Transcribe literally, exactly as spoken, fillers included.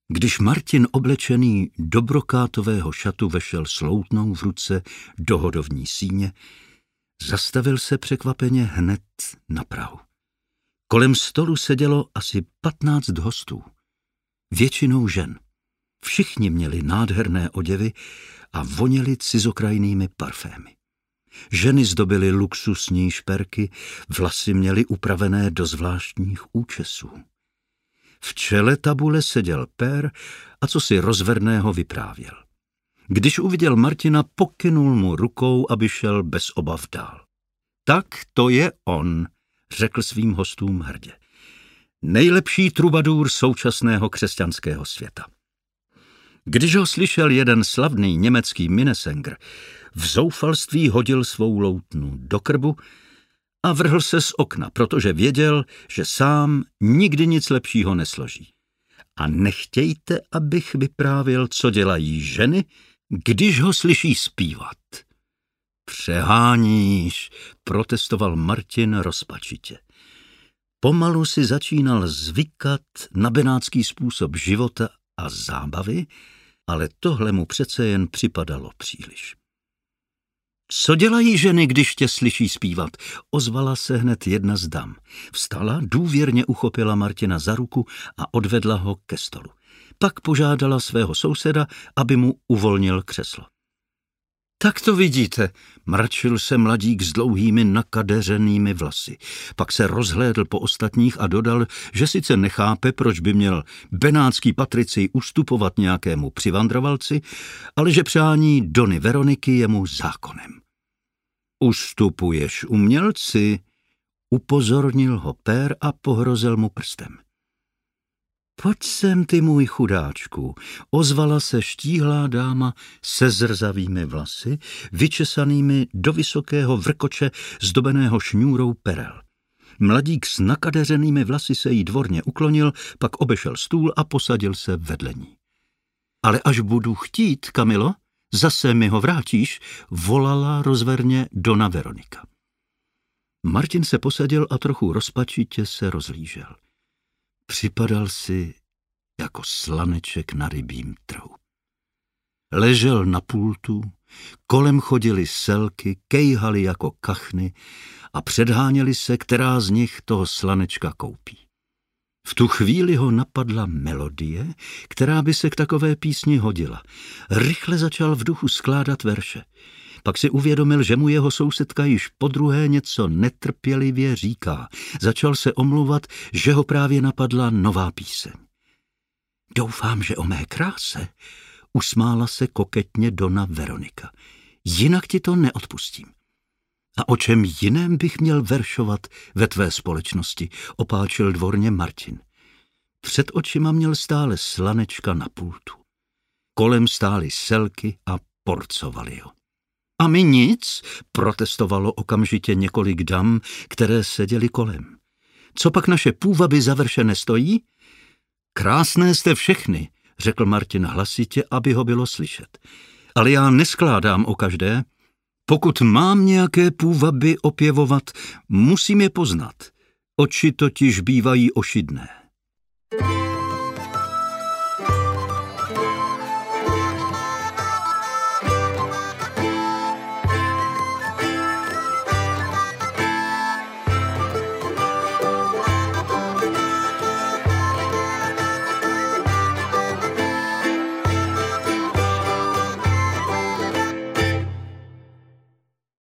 Když Martin oblečený do brokátového šatu vešel s loutnou v ruce do hodovní síně, zastavil se překvapeně hned na prahu. Kolem stolu sedělo asi patnáct hostů, většinou žen. Všichni měli nádherné oděvy a voněli cizokrajnými parfémy. Ženy zdobily luxusní šperky, vlasy měly upravené do zvláštních účesů. V čele tabule seděl pér a cosi rozverného vyprávěl. Když uviděl Martina, pokynul mu rukou, aby šel bez obav dál. Tak to je on, řekl svým hostům hrdě. Nejlepší trubadůr současného křesťanského světa. Když ho slyšel jeden slavný německý Minnesänger, v zoufalství hodil svou loutnu do krbu a vrhl se z okna, protože věděl, že sám nikdy nic lepšího nesloží. A nechtějte, abych vyprávěl, co dělají ženy, když ho slyší zpívat. Přeháníš, protestoval Martin rozpačitě. Pomalu si začínal zvykat na benátský způsob života a zábavy, ale tohle mu přece jen připadalo příliš. Co dělají ženy, když tě slyší zpívat? Ozvala se hned jedna z dam. Vstala, důvěrně uchopila Martina za ruku a odvedla ho ke stolu. Pak požádala svého souseda, aby mu uvolnil křeslo. Tak to vidíte, mračil se mladík s dlouhými nakadeřenými vlasy. Pak se rozhlédl po ostatních a dodal, že sice nechápe, proč by měl benátský patricij ustupovat nějakému přivandrovalci, ale že přání Dony Veroniky je mu zákonem. Ustupuješ umělci, upozornil ho pér a pohrozil mu prstem. Pojď sem, ty můj chudáčku, ozvala se štíhlá dáma se zrzavými vlasy, vyčesanými do vysokého vrkoče zdobeného šňůrou perel. Mladík s nakadeřenými vlasy se jí dvorně uklonil, pak obešel stůl a posadil se vedle ní. Ale až budu chtít, Kamilo, zase mi ho vrátíš, volala rozverně Dona Veronika. Martin se posadil a trochu rozpačitě se rozhlížel. Připadal si jako slaneček na rybím trhu. Ležel na pultu, kolem chodily selky, kejhaly jako kachny a předháněli se, která z nich toho slanečka koupí. V tu chvíli ho napadla melodie, která by se k takové písni hodila. Rychle začal v duchu skládat verše. Pak si uvědomil, že mu jeho sousedka již podruhé něco netrpělivě říká. Začal se omlouvat, že ho právě napadla nová píseň. Doufám, že o mé kráse, usmála se koketně Dona Veronika. Jinak ti to neodpustím. A o čem jiném bych měl veršovat ve tvé společnosti, opáčil dvorně Martin. Před očima měl stále slanečka na pultu. Kolem stály selky a porcovali ho. A my nic, protestovalo okamžitě několik dam, které seděly kolem. Co pak naše půvaby završené stojí? Krásné jste všechny, řekl Martin hlasitě, aby ho bylo slyšet. Ale já neskládám o každé. Pokud mám nějaké půvaby opěvovat, musím je poznat. Oči totiž bývají ošidné.